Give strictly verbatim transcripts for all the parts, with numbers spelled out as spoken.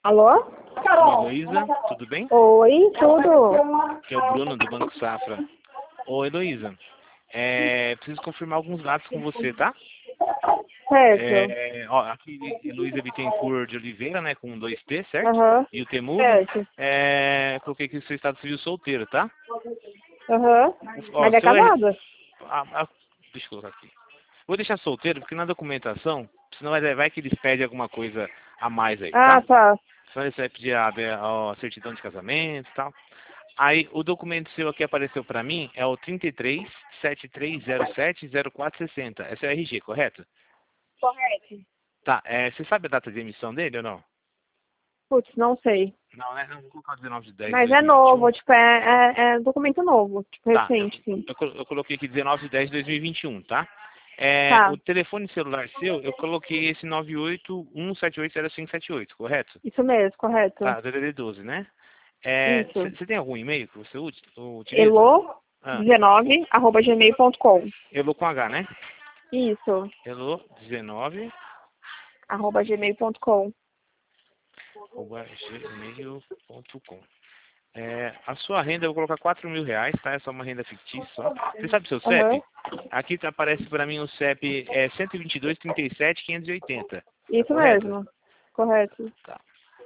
Alô? Oi, Heloísa, tudo bem? Oi, tudo. Aqui é o Bruno, do Banco Safra. Ô, Heloísa, é, preciso confirmar alguns dados com você, tá? Certo. É, ó, aqui, Heloísa Bittencourt de Oliveira, né, com dois T, certo? Aham. E o T mudo. Certo. É, coloquei aqui o seu estado civil solteiro, tá? Aham. Ó, Mas é seu R... casada? ah, ah, deixa eu colocar aqui. Vou deixar solteiro, porque na documentação, senão vai, vai que eles pedem alguma coisa a mais aí, Ah, tá? tá. Senão eles vão pedir a, a, a certidão de casamento e tal. Aí o documento seu aqui apareceu para mim, é o trinta e três, setenta e três zero sete, zero quatro sessenta. Esse é o R G, correto? Correto. Tá, é, você sabe a data de emissão dele ou não? Putz, não sei. Não, né? Não, vou colocar o dezenove de dez de Mas é dois mil e vinte e um. novo, tipo, é, é, é documento novo, tipo, Tá, eu, recente, sim. eu, colo- eu coloquei aqui dezenove de dez de dois mil e vinte e um, tá? É, Tá, o telefone celular seu, eu coloquei esse nove oito um sete oito zero cinco sete oito, correto? isso mesmo, correto. Tá, D D D doze, né? É, Isso. você tem algum e-mail que você ut- utiliza? elo Ah, dezenove arroba gmail ponto com. Elo com H, né? Isso, Elo dezenove arroba gmail ponto com. arroba gmail ponto com. É, a sua renda eu vou colocar quatro mil reais, tá? É só uma renda fictícia só. Você sabe o seu Aham. C E P? Aqui tá- aparece para mim o C E P é cento e vinte e dois, trinta e sete, quinhentos e oitenta. Tá Isso correto? mesmo, correto. Tá.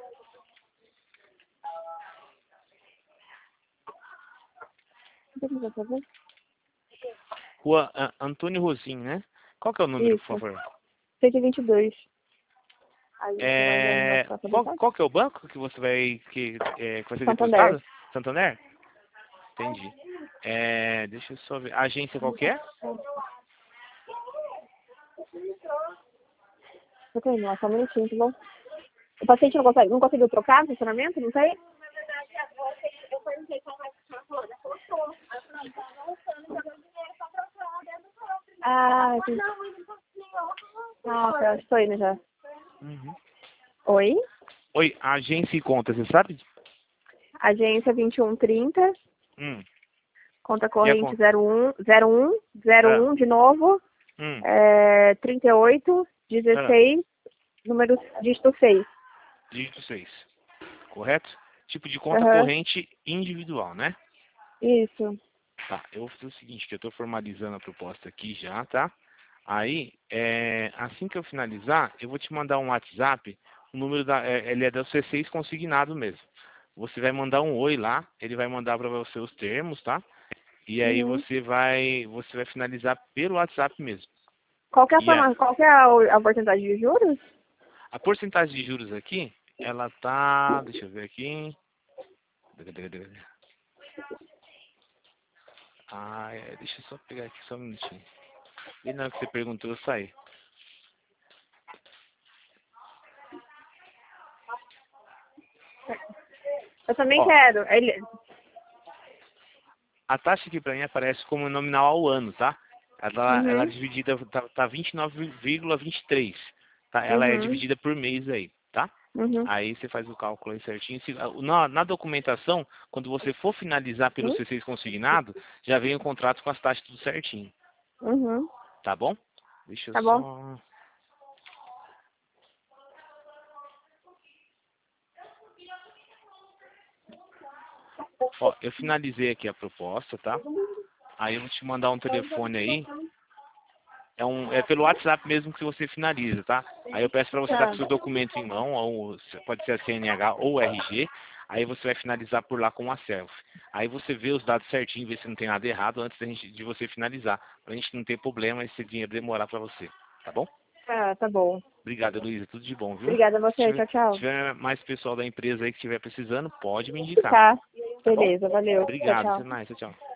Rua ah, Antônio Rosim, né? Qual que é o número, por Isso, favor? cento e vinte e dois. Aí você vai ver É, a qual, nossa qual que é o banco que você vai que, é, que vai ser Santander. depositado? Santander? Entendi. É, deixa eu só ver. A agência qual que é? Eu tenho, só um minutinho, tá bom? O paciente não consegue, não conseguiu trocar o funcionamento? Não sei? Ah, entendi. Ah, tá, estou indo já. Uhum. Oi? Oi, agência e conta, você sabe? Agência vinte e um trinta, Hum. conta E a corrente conta? zero um, zero um, Ah, zero um de novo, hum. é, trinta e oito, Ah, dezesseis, número dígito seis. dígito seis. Correto? Tipo de conta Aham, corrente individual, né? isso. Tá, eu vou fazer o seguinte, que eu estou formalizando a proposta aqui já, tá? Aí, é, assim que eu finalizar, eu vou te mandar um WhatsApp, o número da, é, ele é do C seis consignado mesmo. Você vai mandar um oi lá, ele vai mandar para você os termos, tá? E aí Uhum. você vai, você vai finalizar pelo WhatsApp mesmo. Qual que é a E a, forma, qual que é a, a porcentagem de juros? a porcentagem de juros aqui, ela tá, deixa eu ver aqui. Ah, é, deixa eu só pegar aqui só um minutinho. E na hora que você perguntou, eu saí. Eu também Ó, quero. Ele... a taxa aqui pra mim aparece como nominal ao ano, tá? Ela, ela é Uhum, dividida, tá, tá vinte e nove vírgula vinte e três, tá? Ela é uhum, dividida por mês aí, tá? uhum. Aí você faz o cálculo aí certinho. Se- Na, na documentação, quando você for finalizar pelo Hum? C seis consignado, já vem o contrato com as taxas tudo certinho, Uhum. tá bom? Deixa eu Tá bom? só... Ó, eu finalizei aqui a proposta, tá? Aí eu vou te mandar um telefone aí. É, um, é pelo WhatsApp mesmo que você finaliza, tá? Aí eu peço para você estar Tá. com seu documento em mão, ou pode ser a C N H ou o R G. Aí você vai finalizar por lá com a selfie. Aí você vê os dados certinho, vê se não tem nada errado antes da gente, de você finalizar. Pra gente não ter problema esse dinheiro demorar para você. Tá bom? Tá, tá bom. Obrigado, Luísa. Tudo de bom, viu? Obrigada a Se você. tiver, Tchau, se tchau. tiver mais pessoal da empresa aí que estiver precisando, pode me indicar. Tá. Tá bom? Beleza, valeu. Tchau, Obrigado. Até tchau. mais. Tchau, tchau.